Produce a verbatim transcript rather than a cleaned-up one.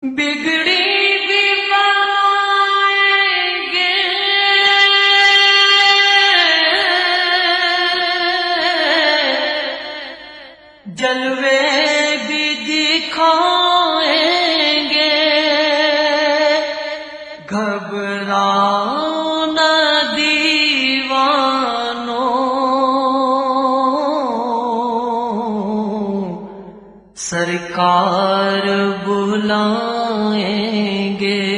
बिगड़ी भी बनाएंगे, जलवे भी दिखाएंगे। घबराओ न दीवानों, सरकार बुलाएंगे।